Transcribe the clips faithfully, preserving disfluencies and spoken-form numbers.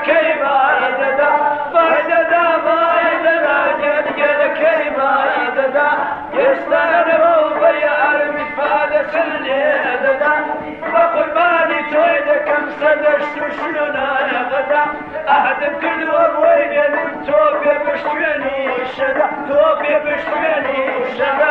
گەلەکەی بایدەدا بایدەدا بایدەدا گەلگەلەکەی بایدەدا ئێستانەوە بە یارمی فادەچن لێدەدا بە قوربانی تۆی دەکەم سەردەشت و شوێنانەغەدا ئەهدم کردووە بۆی بێنم تۆ بێ بشتوێنی شەدا تۆ بێ بشتوێنی شەدا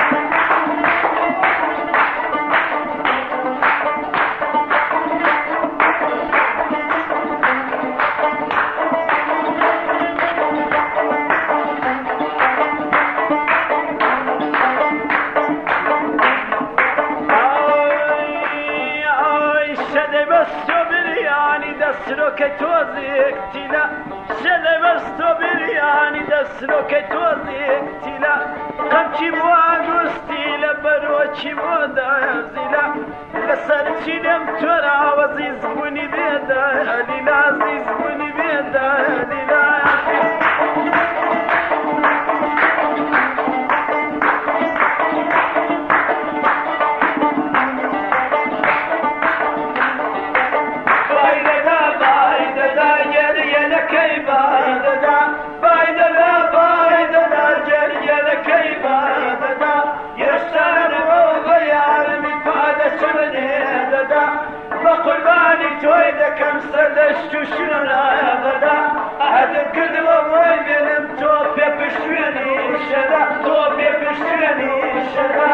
دەسرۆکەی تۆزێکتیلا شەلە بەستۆ بریانی دەسرۆکەی تۆزێکتیلا قەمچی بۆ ئاگوستی لە بەرۆکی بۆ دازیلا لەسەر چینەم تۆرا وەزیز بوونی بێدا لیلا زیز بوونی بێدا لیلا بقربانی توی دکم سردشت و شنوناغدا ئەهدم کردووە بۆی بێنم تۆ پێ پشتوێنی شەدا تۆ پێ پشتوێنی شەدا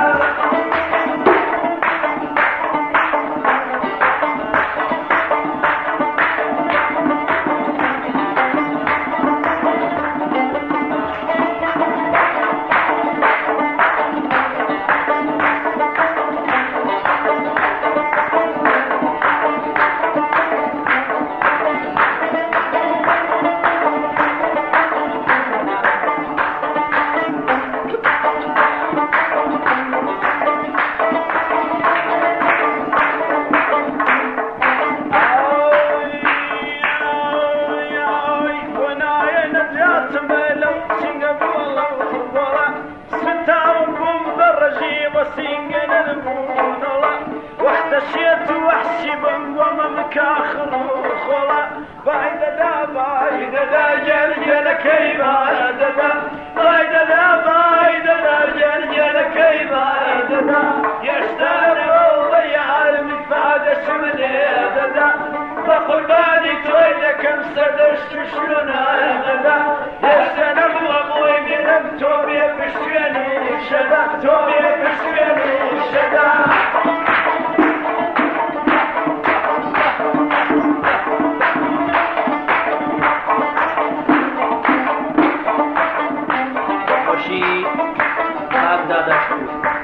بقربانی توی دکم سردشت و شنوناغدا ئێستانە بووە بۆی بێنم تۆ بێ پشتوێنی شەدا تۆ بێ پشتوێنی شەدا خۆشی کاک داداشتوو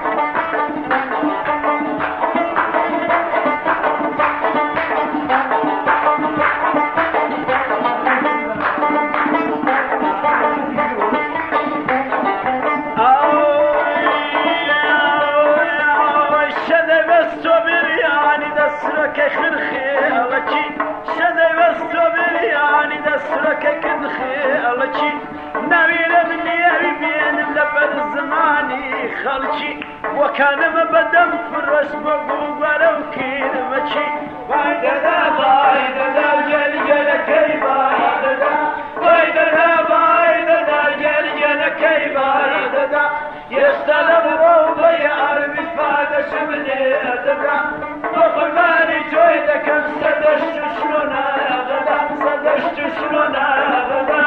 خەڵکی وەکانەمە بەدەم فرۆش بە گوڵگوارە و کێنەمەچی بایدەدا بایدەدا گەلگەلەکەی بایدەدا بایدەدا بایدەدا گەلگەلەکەی بایدەدا ئێستا لە بڕۆ بە یارمی فادەشم لێدەدا بە قوربانی تۆی دەکەم سەردەشت و شنوناغدا سەردەشت و شنوناغدا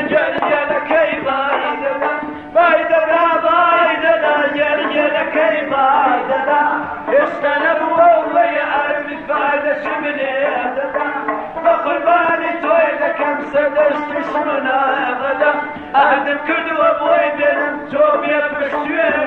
Bye, دشمنا غدا أهدم كردوە بۆی بێنم تۆ بێ پشتوێن